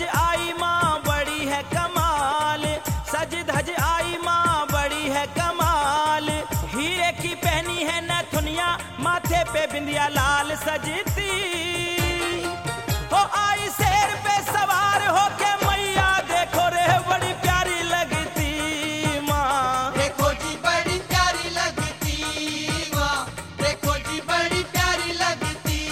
आई माँ बड़ी है कमाल, सज धज आई माँ बड़ी है कमाल। हीरे की पहनी है नथुनिया, माथे पे बिंदिया लाल सजती। हो आई शेर पे सवार होके मैया, देखो रे बड़ी प्यारी लगती माँ। देखो जी बड़ी प्यारी लगती माँ, देखो जी बड़ी प्यारी लगती।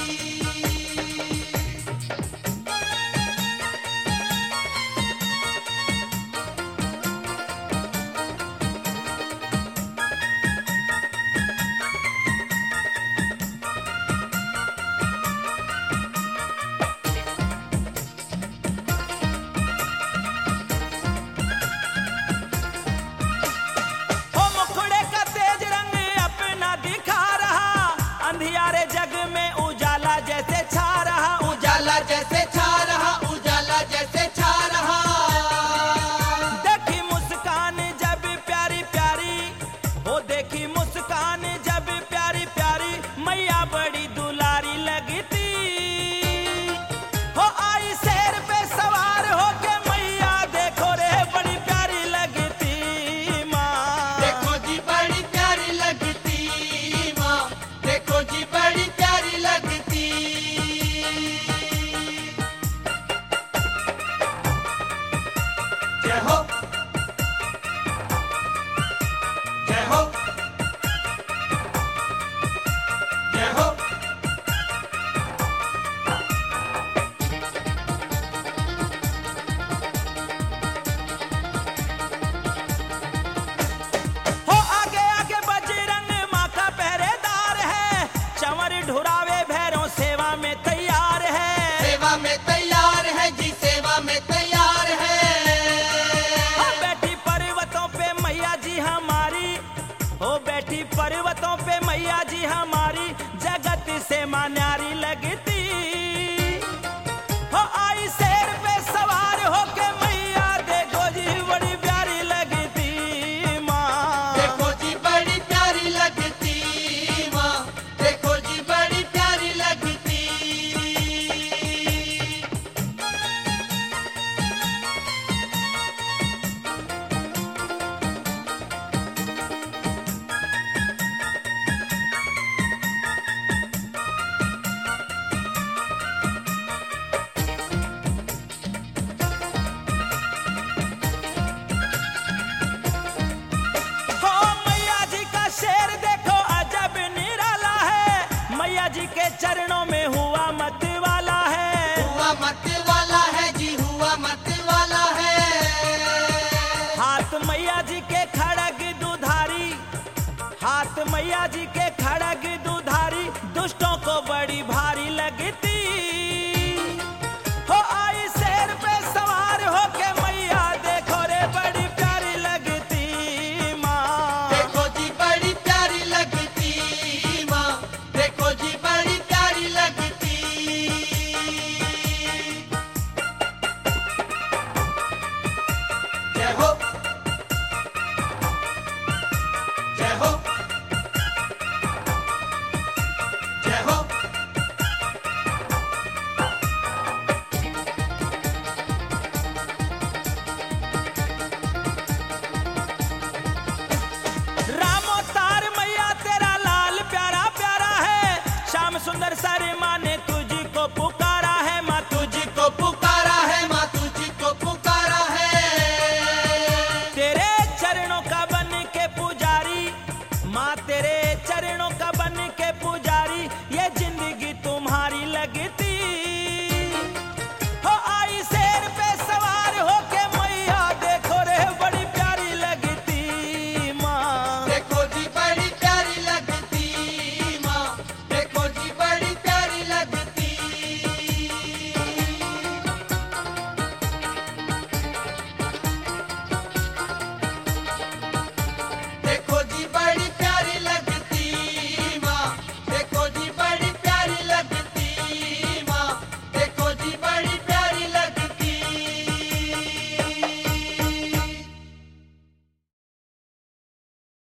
हो मुखड़े का तेज रंग अपना दिखा रहा, अंधियारे जग में उजाला जैसे छा रहा। उजाला जैसे छा रहा, उजाला जैसे छा रहा। देखी मुस्कान जब प्यारी प्यारी, हो देखी मुस्कान जब प्यारी प्यारी, मैया बड़ी दुलारी लगती। हो आई शेर पे सवार होके मैया, देखो रे बड़ी प्यारी लगती माँ। देखो जी बड़ी प्यारी लगती माँ, देखो जी बड़ी प्यारी लगती। जय हो, जय हो, जय हो। हो आगे आगे बजरंग माँ का पहरेदार है, चंवर ढुरावे भैरों सेवा में तैयार है। सेवा में तैयार है जी, सेवा में तैयार है। हो बैठी पर्वतों पे मैया जी हमारी, हो बैठी पर्वतों पे मैया जी हमारी, जगत से माँ न्यारी लगती। हो आई शेर पे सवार होके मैया, देखो जी बड़ी प्यारी लगती माँ। देखो जी बड़ी प्यारी लगती माँ, देखो जी बड़ी प्यारी लगती। हो मैया जी का शेर देखो अजब निराला है, मैया जी के चरणों में हुआ मत वाला है। हुआ मत वाला है जी, हुआ मत वाला है। हाथ मैया जी के खड़ग दुधारी, हाथ मैया जी के खड़ग दुधारी, दुष्टों को बड़ी भारी